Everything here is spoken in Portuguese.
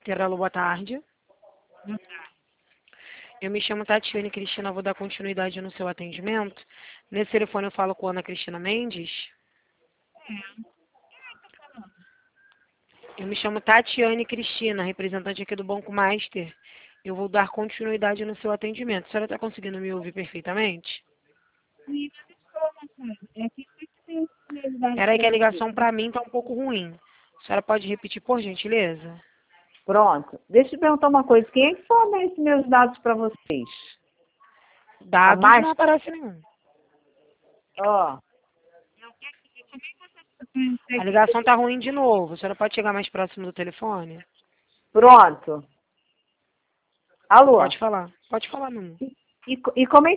Master. Alô, boa tarde. Eu me chamo Tatiane Cristina, vou dar continuidade no seu atendimento. Nesse telefone eu falo com a Ana Cristina Mendes. Eu me chamo Tatiane Cristina, representante aqui do Banco Master. Eu vou dar continuidade no seu atendimento. A senhora está conseguindo me ouvir perfeitamente? Peraí que a ligação para mim está um pouco ruim. A senhora pode repetir, por gentileza? Pronto. Deixa eu perguntar uma coisa. Quem é que fornece esses meus dados para vocês? Dados Master. não aparece nenhum. Ó. A ligação está ruim de novo. A senhora pode chegar mais próximo do telefone? Pronto. Alô? Pode falar. Pode falar, não. E como é